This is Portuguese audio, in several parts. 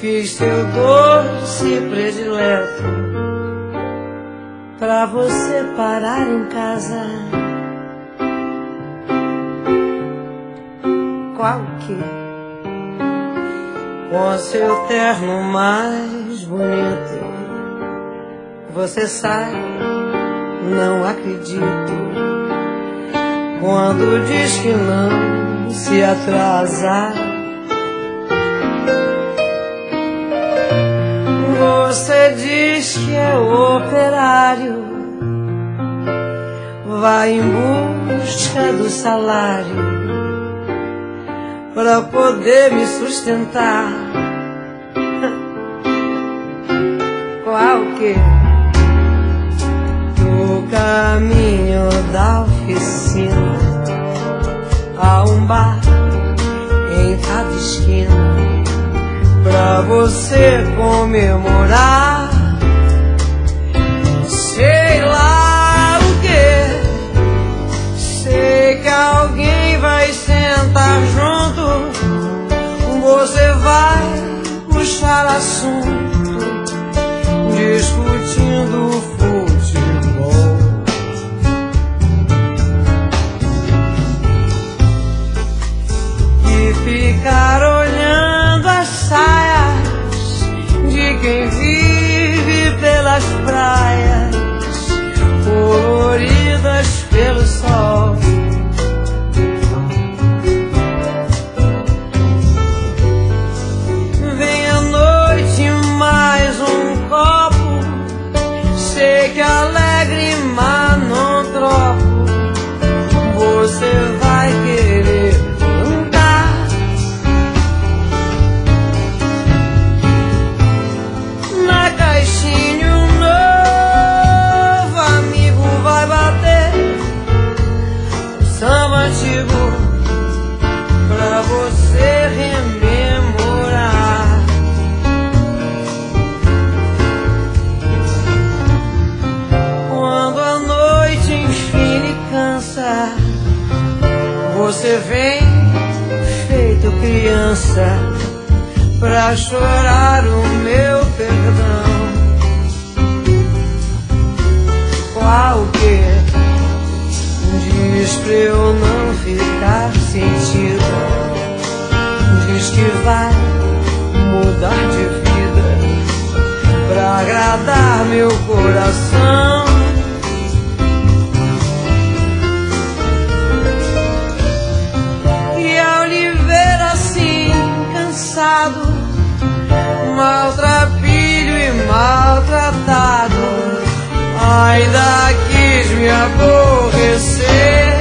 fiz seu doce predileto pra você parar em casa. Qual que? Com seu terno mais bonito, você sai, não acredito, quando diz que não se atrasa. Você diz que é operário, vai em busca do salário pra poder me sustentar. Qual que? Do caminho da oficina a um bar em cada esquina pra você comemorar. Sei lá o que, sei que alguém vai sentar junto, você vai puxar assunto, discutindo futebol. E ficar olhando as saias de quem vive pelas praias, coloridas pelo sol. Vem à noite mais um copo, sei que alegre, mas não troco. Você vai querer cantar na caixinha, um novo amigo vai bater o samba antigo pra você rememorar. Quando a noite enfim lhe cansa, você vem feito criança pra chorar o meu perdão. Qual que? Diz pra eu não ficar sentido, diz que vai mudar de vida pra agradar meu coração. E ao lhe ver assim cansado, maltrapilho e maltratado, ainda quis me aborrecer.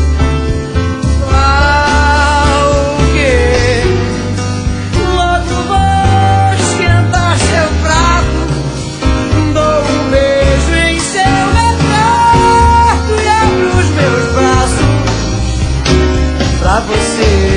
Qual que? Logo vou esquentar seu prato, dou um beijo em seu retrato e abro os meus braços pra você.